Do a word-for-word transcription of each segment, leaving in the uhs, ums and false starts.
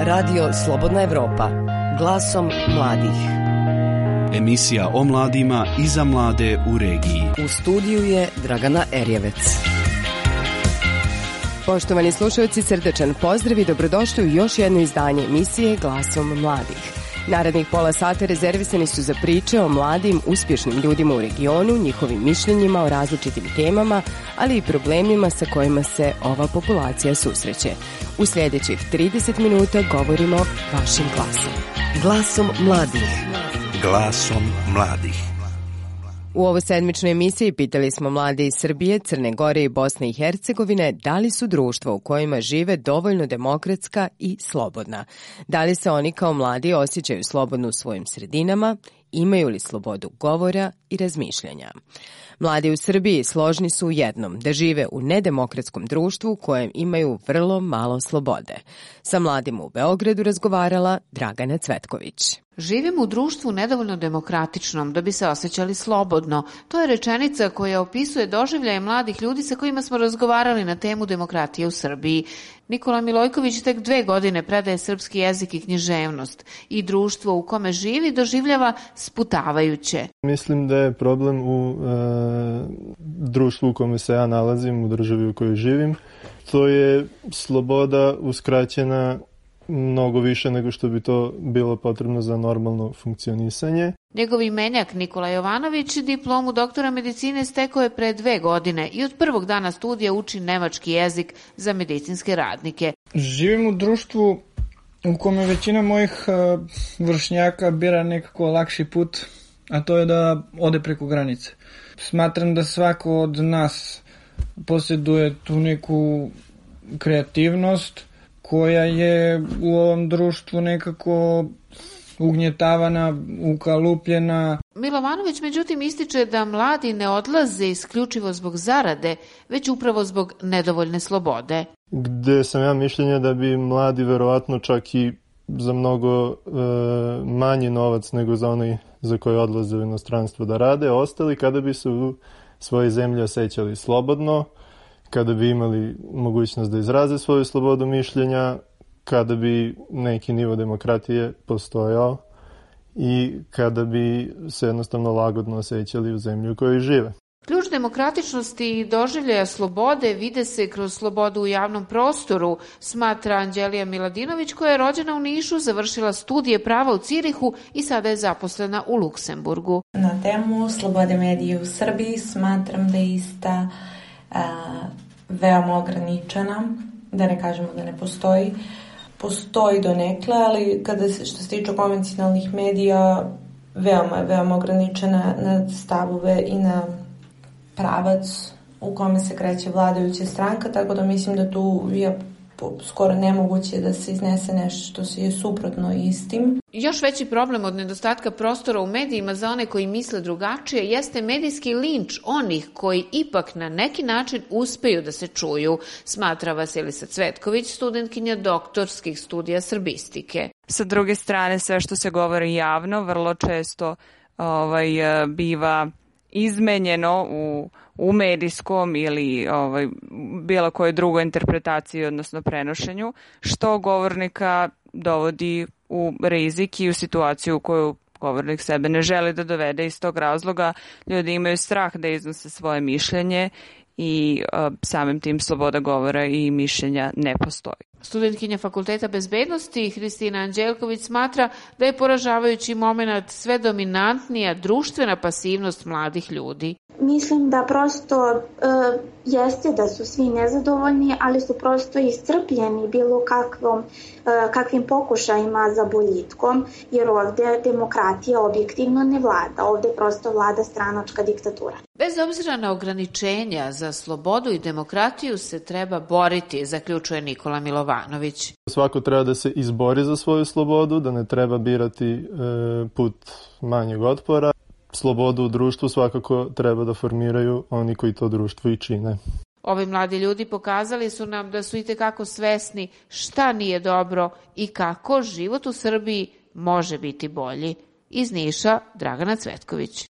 Radio Slobodna Evropa, glasom mladih. Emisija o mladima i za mlade u regiji. U studiju je Dragana Erjevec. Poštovani slušalci, srdečan pozdrav i dobrodošli u još jedno izdanje emisije Glasom mladih. Narednih pola sata rezervisani su za priče o mladim, uspješnim ljudima u regionu, njihovim mišljenjima o različitim temama, ali i problemima sa kojima se ova populacija susreće. U sljedećih trideset minuta govorimo vašim glasom. Glasom mladih. Glasom mladih. U ovoj sedmičnoj emisiji pitali smo mlade iz Srbije, Crne Gore i Bosne i Hercegovine da li su društva u kojima žive dovoljno demokratska i slobodna. Da li se oni kao mladi osjećaju slobodno u svojim sredinama, imaju li slobodu govora i razmišljanja. Mladi u Srbiji složni su u jednom, da žive u nedemokratskom društvu u kojem imaju vrlo malo slobode. Sa mladima u Beogradu razgovarala Dragana Cvetković. Živimo u društvu nedovoljno demokratičnom da bi se osjećali slobodno. To je rečenica koja opisuje doživljaje mladih ljudi sa kojima smo razgovarali na temu demokratije u Srbiji. Nikola Milojković tek dve godine predaje srpski jezik i književnost i društvo u kome živi doživljava sputavajuće. Mislim da je problem u e, društvu u kome se ja nalazim, u državi u kojoj živim. To je sloboda uskraćena mnogo više nego što bi to bilo potrebno za normalno funkcionisanje. Njegov imenjak Nikola Jovanović diplomu doktora medicine stekao je pre dve godine i od prvog dana studija uči nemački jezik za medicinske radnike. Živim u društvu u kome većina mojih vršnjaka bira nekako lakši put, a to je da ode preko granice. Smatram da svako od nas posjeduje tu neku kreativnost koja je u ovom društvu nekako ugnjetavana, ukalupljena. Milovanović međutim ističe da mladi ne odlaze isključivo zbog zarade, već upravo zbog nedovoljne slobode. Gde sam ja mišljenja da bi mladi verovatno čak i za mnogo e, manji novac nego za onaj za koji odlaze u inostranstvo da rade, ostali kada bi se u svojoj zemlji osjećali slobodno, kada bi imali mogućnost da izraze svoju slobodu mišljenja, kada bi neki nivo demokratije postojao i kada bi se jednostavno lagodno osjećali u zemlji u kojoj žive. Ključ demokratičnosti i doživljaja slobode vide se kroz slobodu u javnom prostoru, smatra Anđelija Miladinović, koja je rođena u Nišu, završila studije prava u Cirihu i sada je zaposlena u Luksemburgu. Na temu slobode medije u Srbiji smatram da je ista a, veoma ograničena, da ne kažemo da ne postoji. Postoji donekle, ali kada se, što se tiče konvencionalnih medija, veoma je veoma ograničena na stavove i na pravac u kome se kreće vladajuća stranka, tako da mislim da tu je skoro nemoguće da se iznese nešto što je suprotno istim. Još veći problem od nedostatka prostora u medijima za one koji misle drugačije jeste medijski linč onih koji ipak na neki način uspeju da se čuju, smatra Vasilisa Cvetković, studentkinja doktorskih studija srbistike. Sa druge strane, sve što se govori javno vrlo često ovaj, biva izmenjeno u, u medijskom ili ovaj, bilo kojoj drugoj interpretaciji, odnosno prenošenju, što govornika dovodi u rizik i u situaciju u koju govornik sebe ne želi da dovede. Iz tog razloga ljudi imaju strah da iznose svoje mišljenje i uh, samim tim sloboda govora i mišljenja ne postoji. Studentkinja Fakulteta bezbednosti Hristina Anđelković smatra da je poražavajući moment sve dominantnija društvena pasivnost mladih ljudi. Mislim da prosto e, jeste da su svi nezadovoljni, ali su prosto iscrpljeni bilo kakvom, e, kakvim pokušajima za boljitkom, jer ovdje demokratija objektivno ne vlada, ovdje prosto vlada stranačka diktatura. Bez obzira na ograničenja za slobodu i demokratiju se treba boriti, zaključuje Nikola Milovanović. Svako treba da se izbori za svoju slobodu, da ne treba birati e, put manjeg otpora. Slobodu u društvu svakako treba da formiraju oni koji to društvo i čine. Ovi mladi ljudi pokazali su nam da su itekako svesni šta nije dobro i kako život u Srbiji može biti bolji. Iz Niša, Dragana Cvetković.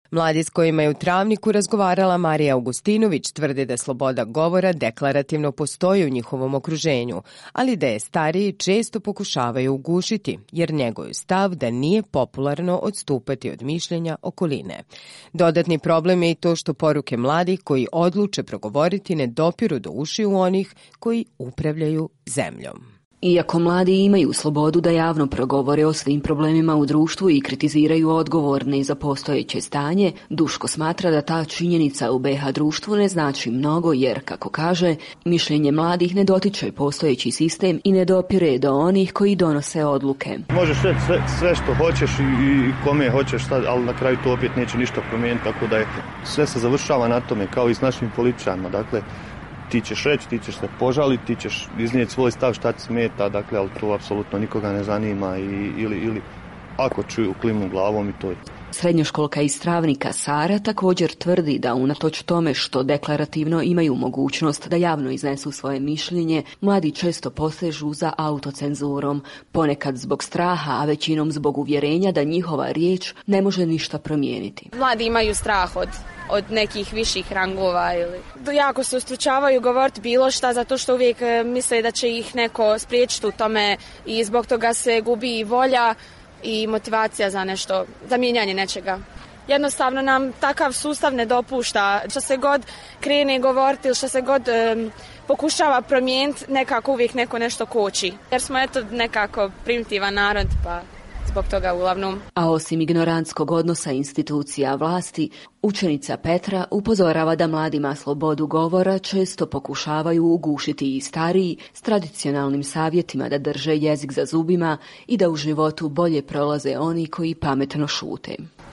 Mladi s kojima je u Travniku razgovarala Marija Augustinović tvrde da sloboda govora deklarativno postoji u njihovom okruženju, ali da je stariji često pokušavaju ugušiti, jer njegovu stav da nije popularno odstupati od mišljenja okoline. Dodatni problem je i to što poruke mladih koji odluče progovoriti ne dopiru do ušiju onih koji upravljaju zemljom. Iako mladi imaju slobodu da javno progovore o svim problemima u društvu i kritiziraju odgovorne za postojeće stanje, Duško smatra da ta činjenica u be ha društvu ne znači mnogo jer, kako kaže, mišljenje mladih ne dotiče postojeći sistem i ne dopire do onih koji donose odluke. Možeš reći sve, sve što hoćeš i, i kome hoćeš, sad, ali na kraju to opet neće ništa promijeniti, tako da je sve se završava na tome, kao i s našim političarima. Dakle, ti ćeš reći, ti ćeš se požaliti, ti ćeš iznijeti svoj stav šta ti smeta, dakle, ali to apsolutno nikoga ne zanima i, ili, ili ako čuju klimu glavom i to je. Srednjoškolka iz Travnika Sara također tvrdi da unatoč tome što deklarativno imaju mogućnost da javno iznesu svoje mišljenje, mladi često posežu za autocenzurom, ponekad zbog straha, a većinom zbog uvjerenja da njihova riječ ne može ništa promijeniti. Mladi imaju strah od od nekih viših rangova ili jako se ustručavaju govoriti bilo šta zato što uvijek misle da će ih neko spriječiti u tome i zbog toga se gubi i volja i motivacija za nešto, za mijenjanje nečega. Jednostavno nam takav sustav ne dopušta. Što se god krene govoriti ili što se god um, pokušava promijeniti, nekako uvijek neko nešto koči. Jer smo eto nekako primitivan narod, pa zbog toga uglavnom. A osim ignorantskog odnosa institucija vlasti, učenica Petra upozorava da mladima slobodu govora često pokušavaju ugušiti i stariji s tradicionalnim savjetima da drže jezik za zubima i da u životu bolje prolaze oni koji pametno šute.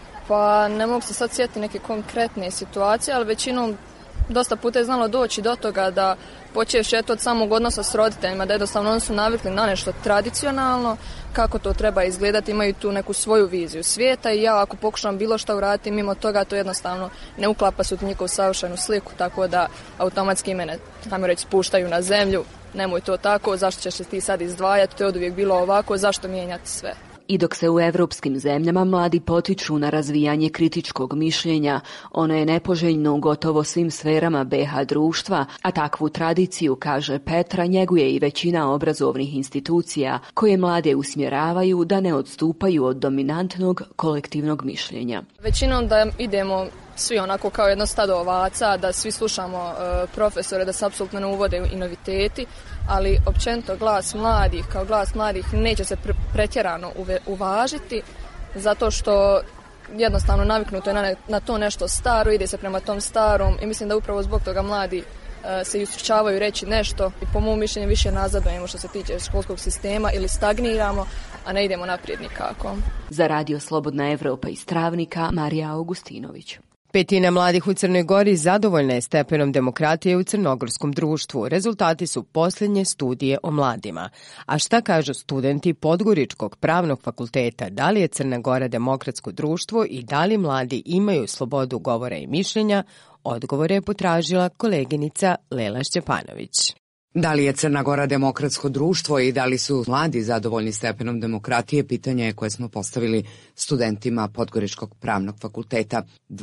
Pa ne mogu se sad sjetiti neke konkretne situacije, ali većinom dosta puta je znalo doći do toga da počevši od samog odnosa s roditeljima, da jednostavno oni su navikli na nešto tradicionalno, kako to treba izgledati, imaju tu neku svoju viziju svijeta i ja ako pokušam bilo što uraditi mimo toga, to jednostavno ne uklapa se u njihovu savršenu sliku, tako da automatski mene, tamo reći, spuštaju na zemlju, nemoj to tako, zašto ćeš se ti sad izdvajati, to je od uvijek bilo ovako, zašto mijenjati sve. I dok se u evropskim zemljama mladi potiču na razvijanje kritičkog mišljenja, ono je nepoželjno u gotovo svim sferama be ha društva, a takvu tradiciju, kaže Petra, njeguje i većina obrazovnih institucija koje mlade usmjeravaju da ne odstupaju od dominantnog kolektivnog mišljenja. Većinom da idemo svi onako kao jedno stado ovaca, da svi slušamo uh, profesore, da se apsolutno ne uvode i noviteti, ali općenito glas mladih kao glas mladih neće se pre- pretjerano uve- uvažiti, zato što jednostavno naviknuto je na, ne, na to nešto staro, ide se prema tom starom i mislim da upravo zbog toga mladi uh, se ustručavaju reći nešto i po mom mišljenju više nazadujemo što se tiče školskog sistema ili stagniramo, a ne idemo naprijed nikako. Za Radio Slobodna Evropa iz Travnika, Marija Augustinović. Petina mladih u Crnoj Gori zadovoljna je stepenom demokratije u crnogorskom društvu. Rezultati su posljednje studije o mladima. A šta kažu studenti Podgoričkog pravnog fakulteta? Da li je Crna Gora demokratsko društvo i da li mladi imaju slobodu govora i mišljenja? Odgovore je potražila koleginica Lela Šćepanović. Da li je Crna Gora demokratsko društvo i da li su mladi zadovoljni stepenom demokratije, pitanje je koje smo postavili studentima Podgoričkog pravnog fakulteta.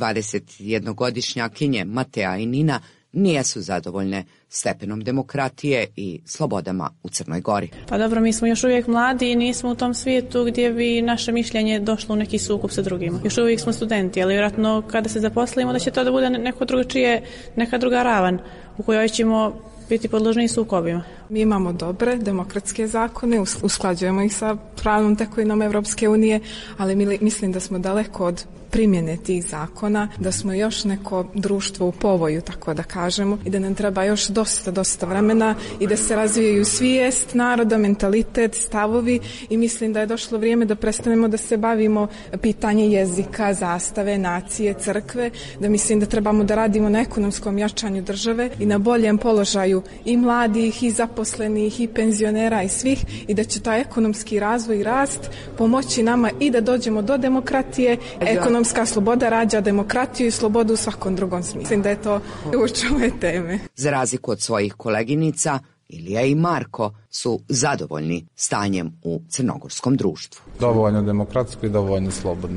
dvadesetjednogodišnjakinje Mateja i Nina nijesu zadovoljne stepenom demokratije i slobodama u Crnoj Gori. Pa dobro, mi smo još uvijek mladi i nismo u tom svijetu gdje bi naše mišljenje došlo u neki sukob sa drugima. Još uvijek smo studenti, ali vjerojatno kada se zaposlimo da će to da bude neko drugačije, neka druga ravan u kojoj ćemo biti podložni sukobima. Mi imamo dobre demokratske zakone, usklađujemo ih sa pravnom tekovinom Evropske unije, ali mi, mislim da smo daleko od primjene tih zakona, da smo još neko društvo u povoju, tako da kažemo, i da nam treba još dosta, dosta vremena i da se razvijaju svijest naroda, mentalitet, stavovi i mislim da je došlo vrijeme da prestanemo da se bavimo pitanje jezika, zastave, nacije, crkve, da mislim da trebamo da radimo na ekonomskom jačanju države i na boljem položaju i mladih, i zaposlenih, i penzionera i svih i da će taj ekonomski razvoj i rast pomoći nama i da dođemo do demokratije. Ekonomska sloboda rađa demokratiju i slobodu u svakom drugom smislu. Mislim da je to uč ove teme. Za razliku od svojih koleginica, Ilija i Marko su zadovoljni stanjem u crnogorskom društvu. Dovoljno demokratsko i dovoljno slobodno.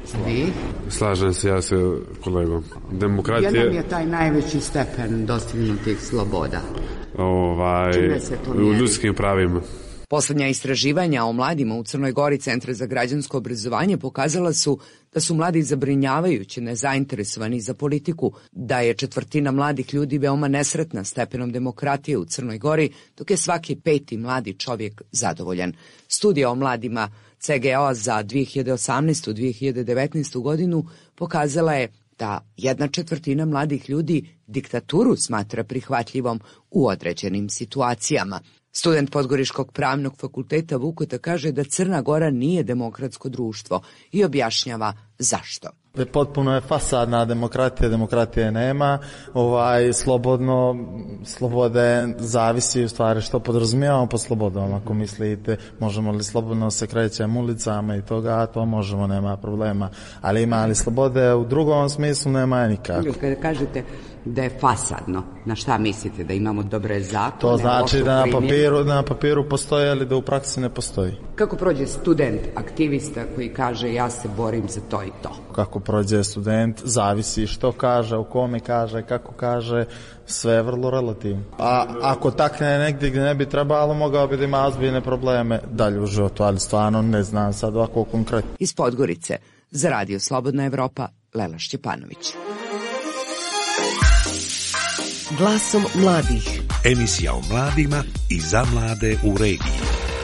Vi? Slažem se ja se kolegom. Demokratija... Jedan je taj najveći stepen dostignutih sloboda. Ovaj, u ljudskim pravima. Poslednja istraživanja o mladima u Crnoj Gori Centra za građansko obrazovanje pokazala su da su mladi zabrinjavajuće nezainteresovani za politiku, da je četvrtina mladih ljudi veoma nesretna stepenom demokratije u Crnoj Gori, dok je svaki peti mladi čovjek zadovoljan. Studija o mladima C G O za dve hiljade osamnaestu do dve hiljade devetnaestu godinu pokazala je da jedna četvrtina mladih ljudi diktaturu smatra prihvatljivom u određenim situacijama. Student Podgoričkog pravnog fakulteta Vukota kaže da Crna Gora nije demokratsko društvo i objašnjava zašto. Potpuno je fasadna demokratija, demokratije nema, ovaj, slobodno, slobode zavisi u stvari što podrazumijevamo po slobodom. Ako mislite, možemo li slobodno se krećemo ulicama i toga, to možemo, nema problema. Ali ima li slobode u drugom smislu, nema nikako. Kada kažete da je fasadno, na šta mislite, da imamo dobre zakone? To znači da na papiru, da na papiru postoji, ali da u praksi ne postoji. Kako prođe student, aktivista koji kaže ja se borim za to i to? Kako prođe student, zavisi što kaže, u kome kaže, kako kaže, sve je vrlo relativno. A ako takne negdje gdje ne bi trebalo, mogao bi da ima ozbiljne probleme dalje u životu, ali stvarno ne znam sad ovako konkretno. Iz Podgorice, za Radio Slobodna Evropa, Lela Šćepanović. Glasom mladih. Emisija o mladima i za mlade u regiji.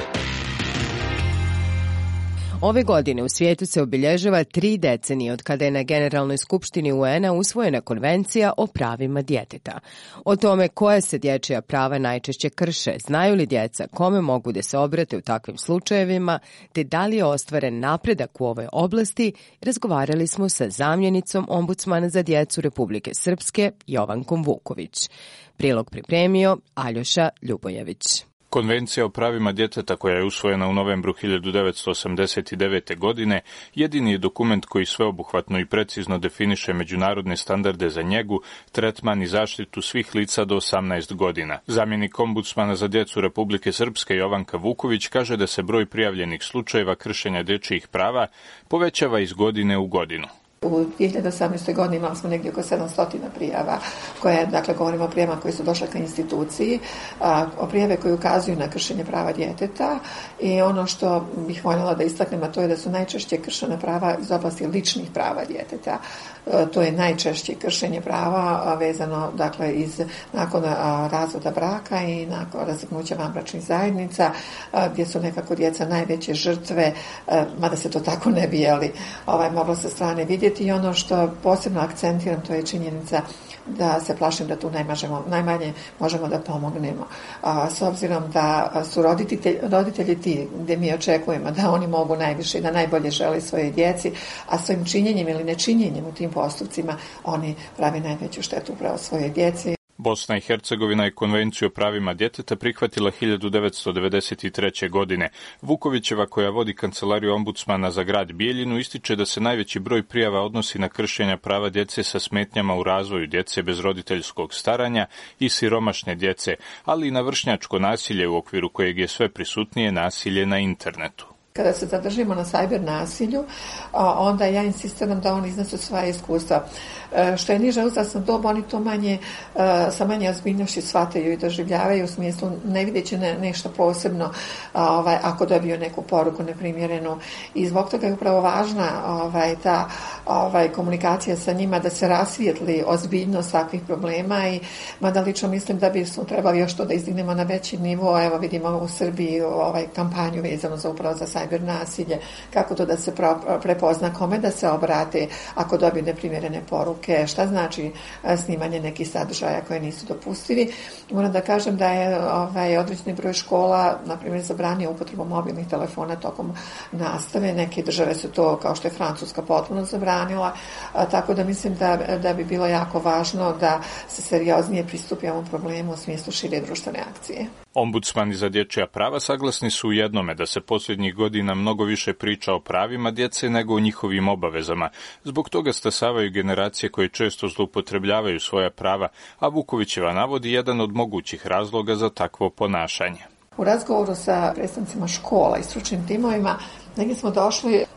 Ove godine u svijetu se obilježava tri decenije od kada je na Generalnoj skupštini U N-a usvojena Konvencija o pravima djeteta. O tome koja se dječja prava najčešće krše, znaju li djeca kome mogu da se obrate u takvim slučajevima, te da li je ostvaren napredak u ovoj oblasti, razgovarali smo sa zamjenicom ombudsmana za djecu Republike Srpske, Jovankom Vuković. Prilog pripremio Aljoša Ljubojević. Konvencija o pravima djeteta koja je usvojena u novembru hiljadu devetsto osamdeset devete. godine jedini je dokument koji sveobuhvatno i precizno definiše međunarodne standarde za njegu, tretman i zaštitu svih lica do osamnaest godina. Zamjenik ombudsmana za djecu Republike Srpske Jovanka Vuković kaže da se broj prijavljenih slučajeva kršenja dječjih prava povećava iz godine u godinu. U dvije hiljade osamnaestoj. godini imali smo negdje oko sedamsto prijava, koje, dakle, govorimo o prijavama koji su došle ka instituciji, a, o prijave koji ukazuju na kršenje prava djeteta i ono što bih voljela da istaknem, a to je da su najčešće kršena prava iz oblasti ličnih prava djeteta. E, to je najčešće kršenje prava a, vezano, dakle, iz nakon a, razvoda braka i nakon razvrgnuća vanbračnih zajednica, a, gdje su nekako djeca najveće žrtve, a, mada se to tako ne bi jeli, ovaj, moglo sa strane vidjeti. I ono što posebno akcentiram, to je činjenica da se plašim da tu najmažemo, najmanje možemo da pomognemo. A, s obzirom da su roditelji, roditelji ti gdje mi očekujemo da oni mogu najviše i da najbolje žele svoje djeci, a svojim činjenjem ili nečinjenjem u tim postupcima oni pravi najveću štetu upravo svoje djeci. Bosna i Hercegovina je Konvenciju o pravima djeteta prihvatila hiljadu devetsto devedeset treće. godine. Vukovićeva, koja vodi kancelariju ombudsmana za grad Bijeljinu, ističe da se najveći broj prijava odnosi na kršenja prava djece sa smetnjama u razvoju, djece bez roditeljskog staranja i siromašne djece, ali i na vršnjačko nasilje u okviru kojeg je sve prisutnije nasilje na internetu. Kada se zadržimo na sajber nasilju, onda ja insistiram da oni iznesu svoje iskustva. Što je niža uzrasna doba, oni to manje, sa manje ozbiljnošću shvataju i doživljavaju, u smislu ne vidjeći ne, nešto posebno ovaj, ako dobiju neku poruku neprimjerenu. I zbog toga je upravo važna ovaj, ta ovaj, komunikacija sa njima, da se rasvijetli ozbiljnost takvih problema i mada lično mislim da bi smo trebali još to da izdignemo na veći nivo. Evo vidimo u Srbiji ovaj, kampanju vezano za upravo za sajber nasilje, kako to da se prepozna, kome da se obrate ako dobiju neprimjerene poruke, šta znači snimanje nekih sadržaja koje nisu dopustivi. Moram da kažem da je ovaj, određeni broj škola, na primjer, zabranio upotrebu mobilnih telefona tokom nastave. Neke države su to, kao što je Francuska, potpuno zabranila, a, tako da mislim da, da bi bilo jako važno da se serioznije pristupi ovom problemu u smislu šire društvene akcije. Ombudsmani za dječja prava saglasni su u jednome da se posljednjih godina mnogo više priča o pravima djece nego o njihovim obavezama. Zbog toga stasavaju generacije koje često zloupotrebljavaju svoja prava, a Vukovićeva navodi jedan od mogućih razloga za takvo ponašanje. U razgovoru sa predstavnicima škola i stručnim timovima negdje smo došli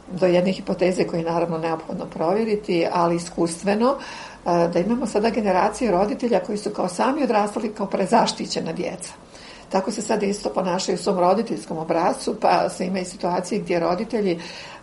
do jedne hipoteze koje je naravno neophodno provjeriti, ali iskustveno, da imamo sada generacije roditelja koji su kao sami odrastali kao prezaštićena djeca. Tako se sad isto ponašaju u svom roditeljskom obrascu, pa se ima i situacije gdje roditelji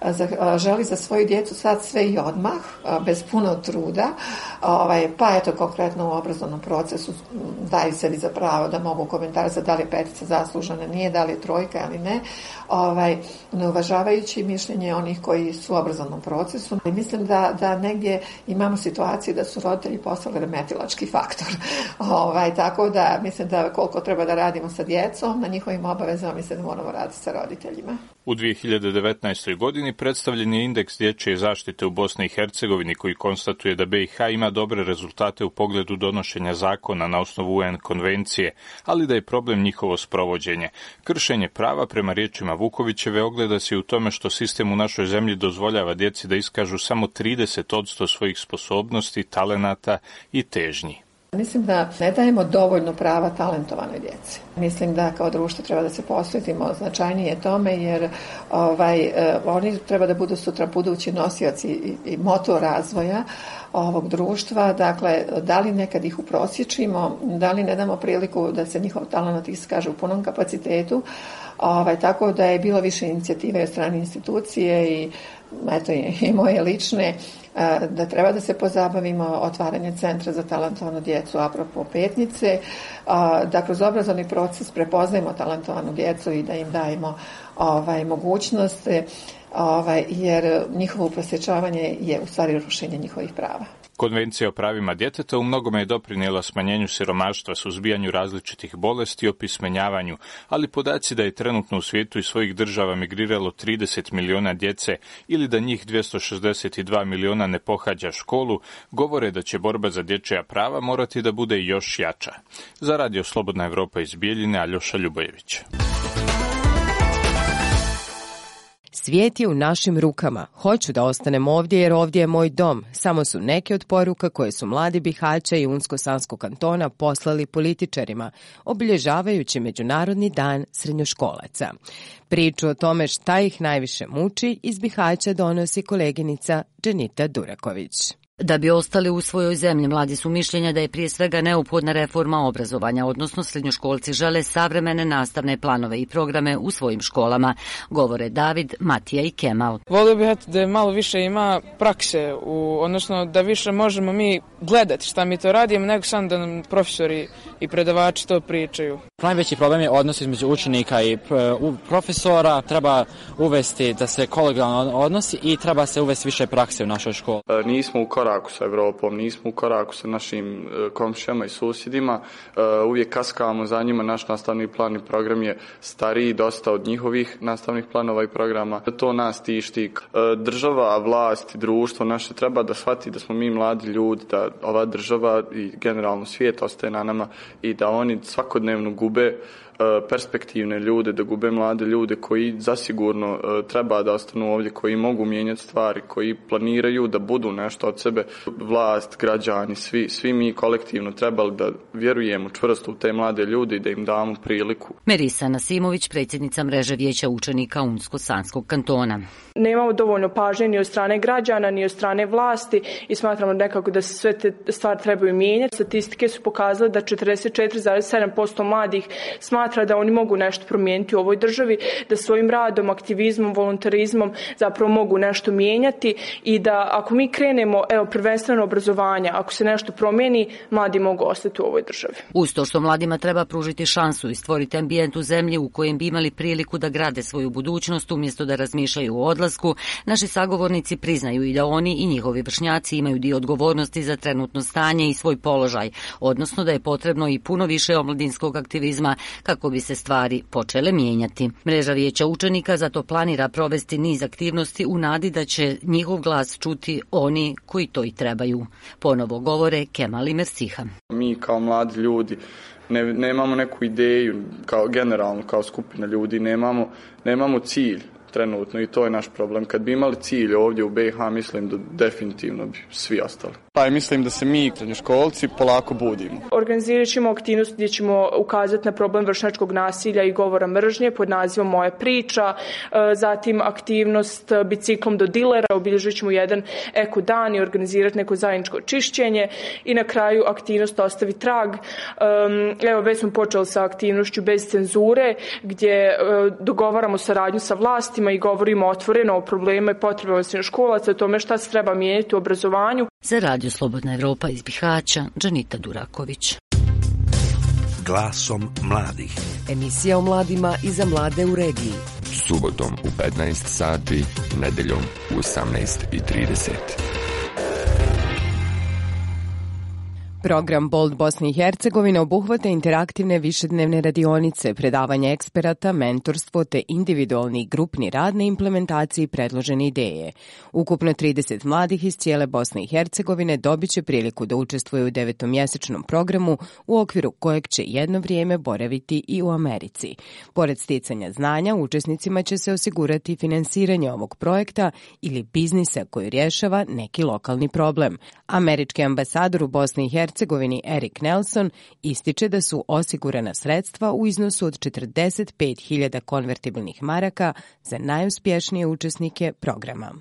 želi za svoju djecu sad sve i odmah, bez puno truda, ovaj, pa eto konkretno u obrazovnom procesu daju sebi za pravo da mogu komentarisati da li je petica zaslužena, nije, da li je trojka ili ne, ovaj, ne uvažavajući mišljenje onih koji su u obrazovnom procesu. I mislim da, da negdje imamo situaciju da su roditelji postali remetilački faktor. Ovaj, tako da mislim da koliko treba da radimo sa djecom, na njihovim obavezama mislim da moramo raditi sa roditeljima. U dvije hiljade devetnaestoj. godini predstavljen je indeks dječje zaštite u Bosni i Hercegovini koji konstatuje da be i ha ima dobre rezultate u pogledu donošenja zakona na osnovu u en konvencije, ali da je problem njihovo sprovođenje. Kršenje prava, prema riječima Vukovićeve, ogleda se u tome što sistem u našoj zemlji dozvoljava djeci da iskažu samo trideset posto svojih sposobnosti, talenata i težnji. Mislim da ne dajemo dovoljno prava talentovanoj djeci. Mislim da kao društvo treba da se posvetimo značajnije tome, jer ovaj, oni treba da budu sutra budući nosioci i, i motor razvoja ovog društva. Dakle, da li nekad ih uprosječimo, da li ne damo priliku da se njihov talent iskaže u punom kapacitetu. Ovaj, tako da je bilo više inicijative od strane institucije i eto i moje lične, da treba da se pozabavimo otvaranje centra za talentovanu djecu apropo Petnice, da kroz obrazovni proces prepoznajemo talentovanu djecu i da im dajemo ovaj, mogućnost, ovaj, jer njihovo uprosječavanje je u stvari rušenje njihovih prava. Konvencija o pravima djeteta u mnogome je doprinijela smanjenju siromaštva, suzbijanju različitih bolesti i opismenjavanju, ali podaci da je trenutno u svijetu i svojih država migriralo trideset miliona djece ili da njih dvjesto šezdeset dva miliona ne pohađa školu, govore da će borba za dječja prava morati da bude još jača. Za Radio Slobodna Evropa iz Bijeljine, Aljoša Ljubojević. Svijet je u našim rukama. Hoću da ostanem ovdje jer ovdje je moj dom. Samo su neke od poruka koje su mladi Bihaća i Unsko-Sanskog kantona poslali političarima, obilježavajući Međunarodni dan srednjoškolaca. Priču o tome šta ih najviše muči iz Bihaća donosi koleginica Dženita Duraković. Da bi ostali u svojoj zemlji, mladi su mišljenja da je prije svega neophodna reforma obrazovanja, odnosno srednjoškolci žele savremene nastavne planove i programe u svojim školama, govore David, Matija i Kemal. Volio bih da malo više ima prakse, u, odnosno da više možemo mi gledati šta mi to radimo, nego sam da nam profesori i predavači to pričaju. Najveći problem je odnos između učenika i profesora, treba uvesti da se kolegijalno odnosi i treba se uvesti više prakse u našoj školi. E, nismo u koraku sa Evropom, nismo u koraku sa našim komšijama i susjedima, uvijek kaskavamo za njima, naš nastavni plan i program je stariji dosta od njihovih nastavnih planova i programa. To nas tišti. Država, vlast i društvo naše treba da shvati da smo mi mladi ljudi, da ova država i generalno svijet ostaje na nama i da oni svakodnevno gube perspektivne ljude, da gube mlade ljude koji zasigurno treba da ostanu ovdje, koji mogu mijenjati stvari, koji planiraju da budu nešto od sebe. Vlast, građani, svi, svi mi kolektivno trebali da vjerujemo čvrsto u te mlade ljude i da im damo priliku. Merisa Nasimović, predsjednica mreže vijeća učenika Unsko-Sanskog kantona. Nemamo dovoljno pažnje ni od strane građana, ni od strane vlasti i smatramo nekako da se sve te stvari trebaju mijenjati. Statistike su pokazale da četrdeset četiri zarez sedam posto mladih smatra da oni mogu nešto promijeniti u ovoj državi, da svojim radom, aktivizmom, volontarizmom zapravo mogu nešto mijenjati i da ako mi krenemo, evo, prvenstveno obrazovanja, ako se nešto promijeni, mladi mogu ostati u ovoj državi. Uz to što mladima treba pružiti šansu i stvoriti ambijent u zemlji u kojem bi imali priliku da grade svoju budućnost umjesto da razmišljaju o odlasku, naši sagovornici priznaju i da oni i njihovi vršnjaci imaju dio odgovornosti za trenutno stanje i svoj položaj, odnosno da je potrebno i puno više omladinskog aktivizma kako bi se stvari počele mijenjati. Mreža vijeća učenika zato planira provesti niz aktivnosti u nadi da će njihov glas čuti oni koji to i trebaju. Ponovo govore Kemal i Mersiha. Mi kao mladi ljudi ne, nemamo neku ideju, kao generalno kao skupina ljudi, nemamo, nemamo cilj. trenutno i to je naš problem. Kad bi imali cilj ovdje u B i H, mislim da definitivno bi svi ostali. Pa mislim da se mi, srednjoškolci, polako budimo. Organizirat ćemo aktivnost gdje ćemo ukazati na problem vršnjačkog nasilja i govora mržnje pod nazivom Moja priča, zatim aktivnost biciklom do dilera, obilježit ćemo jedan eko dan i organizirati neko zajedničko čišćenje i na kraju aktivnost Ostavi trag. Evo, već smo počeli sa aktivnošću bez cenzure gdje dogovaramo saradnju sa vlastima i govorimo otvoreno o problemima i potrebama srednjoškolaca, o tome šta se treba mijenjati u obrazovanju. Za Radio Slobodna Evropa iz Bihaća, Džanita Duraković. Glasom mladih. Emisija o mladima i za mlade u regiji. Subotom u petnaest sati, nedeljom u osamnaest i trideset. Program Bold Bosne i Hercegovine obuhvata interaktivne višednevne radionice, predavanje eksperata, mentorstvo te individualni i grupni rad na implementaciji predložene ideje. Ukupno trideset mladih iz cijele Bosne i Hercegovine dobit će priliku da učestvuju u devetomjesečnom programu u okviru kojeg će jedno vrijeme boraviti i u Americi. Pored sticanja znanja, učesnicima će se osigurati finansiranje ovog projekta ili biznisa koji rješava neki lokalni problem. Američki ambasador u Bosni i Hercegovini Hercegovini Erik Nelson ističe da su osigurana sredstva u iznosu od četrdeset pet hiljada konvertibilnih maraka za najuspješnije učesnike programa.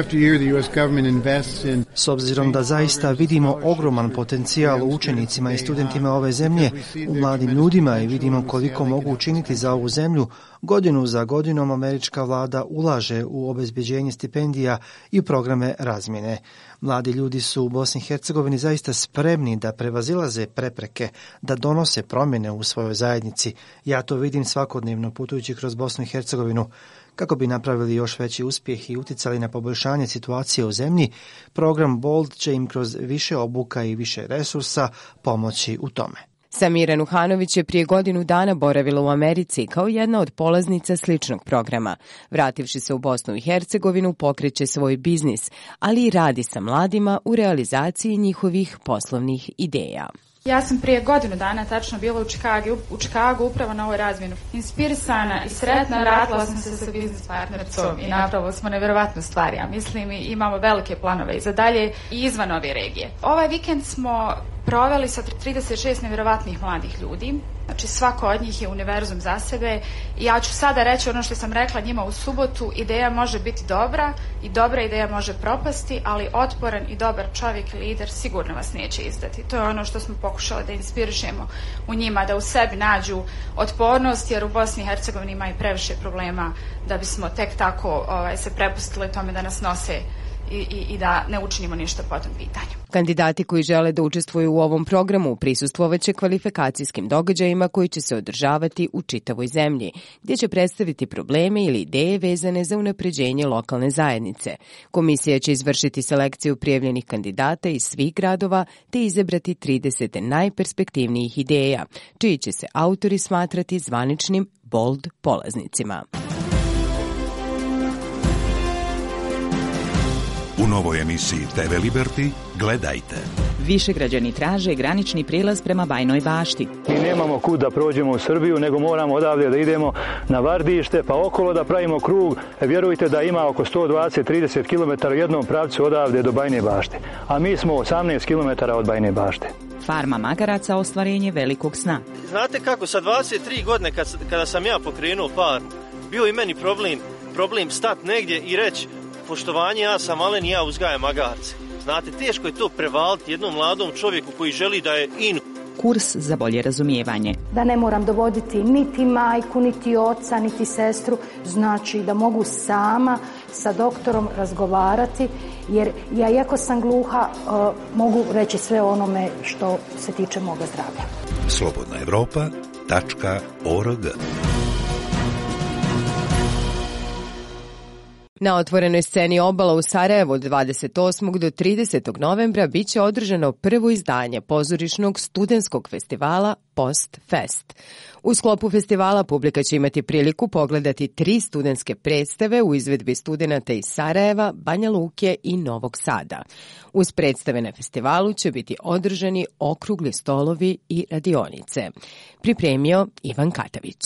S obzirom da zaista vidimo ogroman potencijal u učenicima i studentima ove zemlje, u mladim ljudima i vidimo koliko mogu učiniti za ovu zemlju, godinu za godinom američka vlada ulaže u obezbeđenje stipendija i programe razmjene. Mladi ljudi su u Bosni i Hercegovini zaista spremni da prevazilaze prepreke, da donose promjene u svojoj zajednici. Ja to vidim svakodnevno putujući kroz Bosnu i Hercegovinu. Kako bi napravili još veći uspjeh i uticali na poboljšanje situacije u zemlji, program Bold će im kroz više obuka i više resursa pomoći u tome. Samira Nuhanović je prije godinu dana boravila u Americi kao jedna od polaznica sličnog programa. Vrativši se u Bosnu i Hercegovinu, pokreće svoj biznis, ali i radi sa mladima u realizaciji njihovih poslovnih ideja. Ja sam prije godinu dana tačno bila u Čikagu, u Čikagu upravo na ovoj razmjenu. Inspirisana i sretna vratila sam se sa biznis partnercom i napravili smo nevjerovatnu stvar, ja mislim, i imamo velike planove i za dalje i izvan ove regije. Ovaj vikend smo proveli sa trideset šest nevjerovatnih mladih ljudi. Znači svako od njih je univerzum za sebe i ja ću sada reći ono što sam rekla njima u subotu, ideja može biti dobra i dobra ideja može propasti, ali otporan i dobar čovjek i lider sigurno vas neće izdati. To je ono što smo pokušali da inspirišemo u njima, da u sebi nađu otpornost, jer u Bosni i Hercegovini ima i previše problema da bismo tek tako ovaj, se prepustili tome da nas nose I, i, i da ne učinimo ništa po tom pitanju. Kandidati koji žele da učestvuju u ovom programu prisustvovat kvalifikacijskim događajima koji će se održavati u čitavoj zemlji, gdje će predstaviti probleme ili ideje vezane za unapređenje lokalne zajednice. Komisija će izvršiti selekciju prijavljenih kandidata iz svih gradova te izabrati trideset najperspektivnijih ideja, čiji će se autori smatrati zvaničnim Bold polaznicima. U novoj emisiji te ve Liberty gledajte. Višegrađani traže granični prijelaz prema Bajnoj Bašti. Mi nemamo kud da prođemo u Srbiju, nego moramo odavde da idemo na Vardište, pa okolo da pravimo krug. Vjerujte da ima oko sto dvadeset do trideset kilometara u jednom pravcu odavde do Bajne Bašte. A mi smo osamnaest kilometara od Bajne Bašte. Farma magaraca ostvarenje velikog sna. Znate kako, sa dvadeset tri godine kad, kada sam ja pokrenuo farmu, bio i meni problem, problem stat negdje i reći poštovanje, ja sam malen i ja uzgajam magarce. Znate, teško je to prevaliti jednom mladom čovjeku koji želi da je in. Kurs za bolje razumijevanje. Da ne moram dovoditi niti majku, niti oca, niti sestru, znači da mogu sama sa doktorom razgovarati, jer ja, iako sam gluha, uh, mogu reći sve onome što se tiče moga zdravlja. slobodna evropa tačka org. Na otvorenoj sceni Obala u Sarajevu od dvadeset osmog do tridesetog novembra biće održano prvo izdanje pozorišnog studentskog festivala Post Fest. U sklopu festivala publika će imati priliku pogledati tri studentske predstave u izvedbi studenata iz Sarajeva, Banja Luke i Novog Sada. Uz predstave na festivalu će biti održani okrugli stolovi i radionice. Pripremio Ivan Katavić.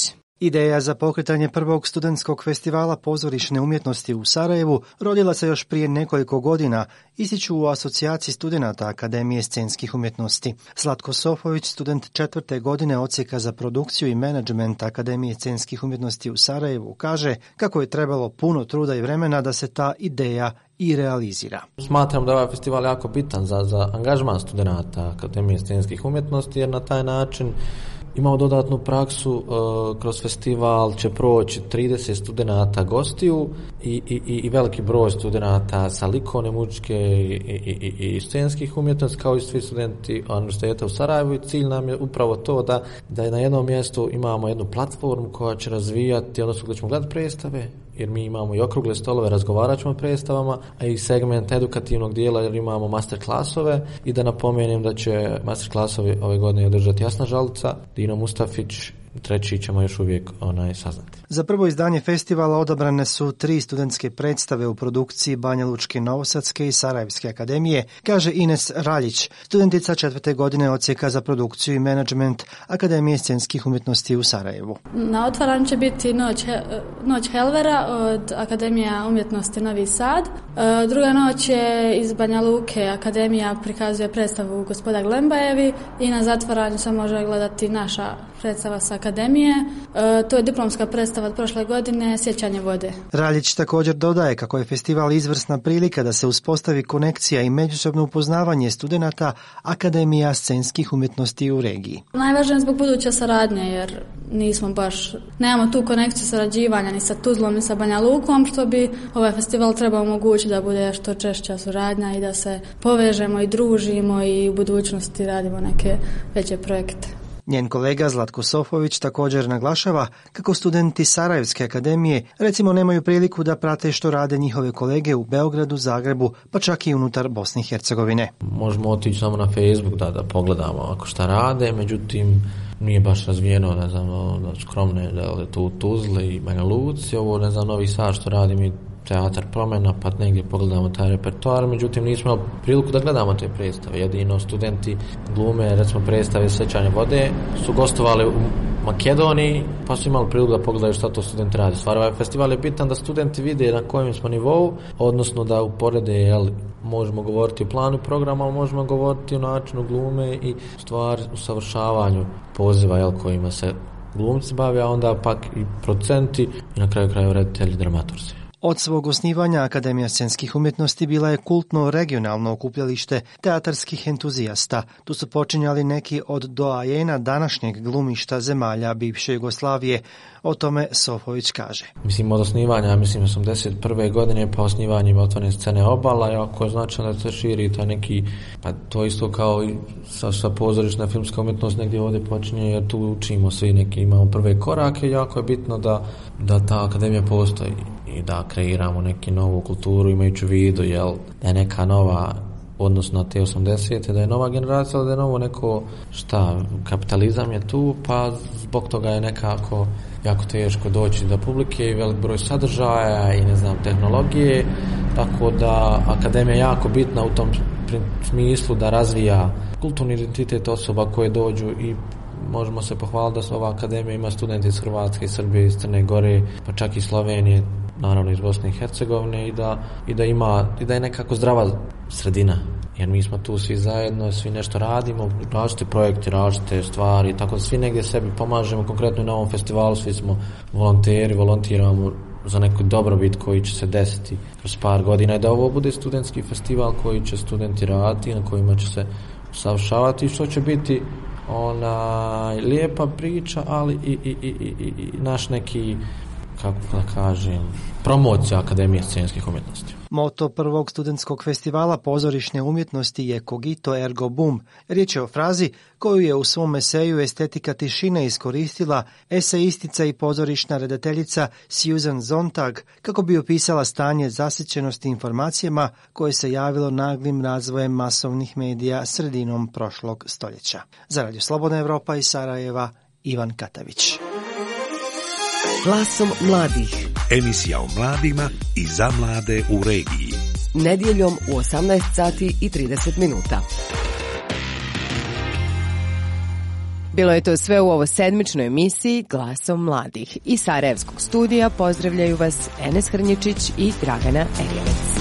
Ideja za pokretanje prvog studentskog festivala pozorišne umjetnosti u Sarajevu rodila se još prije nekoliko godina, ističu u asocijaciji studenata Akademije scenskih umjetnosti. Zlatko Sofović, student četvrte godine odsjeka za produkciju i menadžment Akademije scenskih umjetnosti u Sarajevu, kaže kako je trebalo puno truda i vremena da se ta ideja i realizira. Smatram da ovaj festival jako bitan za, za angažman studenata Akademije scenskih umjetnosti, jer na taj način imamo dodatnu praksu. E, kroz festival će proći trideset studenata gostiju i, i, i veliki broj studenata sa likovne, muzičke i, i, i, i scenskih umjetnosti, kao i svi studenti Univerziteta u Sarajevu. I cilj nam je upravo to da, da na jednom mjestu imamo jednu platformu koja će razvijati, odnosno gdje ćemo gledati predstave, jer mi imamo i okrugle stolove, razgovarat ćemo o predstavama, a i segment edukativnog dijela jer imamo master klasove. I da napomenem da će master klasovi ove godine održati Jasna Žalica, Dino Mustafić, treći ćemo još uvijek onaj saznati. Za prvo izdanje festivala odabrane su tri studentske predstave u produkciji Banja Lučke, Novosadske i Sarajevske akademije, kaže Ines Raljić, studentica četvrte godine odsjeka za produkciju i menadžment Akademije scenskih umjetnosti u Sarajevu. Na otvaranju će biti Noć, Noć Helvera od Akademija umjetnosti Novi Sad. Druga noć je iz Banja Luke, Akademija prikazuje predstavu Gospoda Glembajevi i na zatvaranju se može gledati naša predstava sa Akademije. E, to je diplomska predstava od prošle godine, Sjećanje vode. Raljić također dodaje kako je festival izvrsna prilika da se uspostavi konekcija i međusobno upoznavanje studenata Akademija scenskih umjetnosti u regiji. Najvažnije je zbog buduće saradnje, jer nismo baš, nemamo tu konekciju sarađivanja ni sa Tuzlom ni sa Banja Lukom, što bi ovaj festival trebao omogućiti da bude što češća suradnja i da se povežemo i družimo i u budućnosti radimo neke veće projekte. Njen kolega Zlatko Sofović također naglašava kako studenti Sarajevske akademije recimo nemaju priliku da prate što rade njihove kolege u Beogradu, Zagrebu, pa čak i unutar Bosne i Hercegovine. Možemo otići samo na Facebook da, da pogledamo ako šta rade, međutim nije baš razvijeno, ne znam, skromne, da li tu Tuzle i Banja Luci, ovo ne znam, Novi Sad što radi mi Teatar Promena, pa negdje pogledamo taj repertoar, međutim nismo imali priliku da gledamo te predstave. Jedino studenti glume, recimo predstave Sjećanje vode, su gostovali u Makedoniji, pa su imali priliku da pogledaju šta to studenti radi. Stvar, ovaj festival je bitan da studenti vide na kojem smo nivou, odnosno da uporede, jel, možemo govoriti o planu programa, ali možemo govoriti o načinu glume i stvari usavršavanju poziva, jel, kojima se glumci bave, a onda pak i producenti i na kraju kraju reditelji, dramaturzi. Od svog osnivanja Akademija scenskih umjetnosti bila je kultno regionalno okupljalište teatarskih entuzijasta. Tu su počinjali neki od doajena današnjeg glumišta zemalja bivše Jugoslavije. O tome Sofović kaže. Mislim, od osnivanja, mislim, osamdeset prve godine pa osnivanjem otvorene scene Obala, jako je značajno da se širi taj neki, pa to isto kao i sa, sa pozorišna filmska umjetnost negdje ovdje počinje, jer tu učimo svi neki, imamo prve korake, jako je bitno da, da ta akademija postoji i da kreiramo neki novu kulturu imajući u vidu, jel, da je neka nova odnosno na te osamdesete, da je nova generacija, ali da je novo neko, šta, kapitalizam je tu, pa zbog toga je nekako jako teško doći do publike i velik broj sadržaja i ne znam, tehnologije, tako da akademija je jako bitna u tom smislu da razvija kulturni identitet osoba koje dođu i možemo se pohvaliti da ova akademija ima studenti iz Hrvatske, iz Srbije, iz Crne Gore, pa čak i Slovenije, naravno iz Bosne i Hercegovine i da, i da ima, i da je nekako zdrava sredina. Jer mi smo tu svi zajedno, svi nešto radimo, različite projekte, različite stvari, tako da svi negdje sebi pomažemo, konkretno na ovom festivalu svi smo volonteri, volontiramo za neku dobrobit koji će se desiti kroz par godina i da ovo bude studentski festival koji će studenti raditi, na kojima će se usavršavati i što će biti ona lijepa priča, ali i, i, i, i, i naš neki, kako da kažem, promocija Akademije scenskih umjetnosti. Moto prvog studentskog festivala pozorišne umjetnosti je Cogito ergo bum. Riječ je o frazi koju je u svom eseju Estetika tišine iskoristila esejistica i pozorišna redateljica Susan Sontag kako bi opisala stanje zasićenosti informacijama koje se javilo naglim razvojem masovnih medija sredinom prošlog stoljeća. Za Radio Slobodna Evropa iz Sarajeva, Ivan Katavić. Glasom mladih. Emisija o mladima i za mlade u regiji. Nedjeljom u osamnaest sati i trideset minuta. Bilo je to sve u ovo sedmičnoj emisiji Glasom mladih. Iz Sarajevskog studija pozdravljaju vas Enes Hrnjičić i Dragana Erjevec.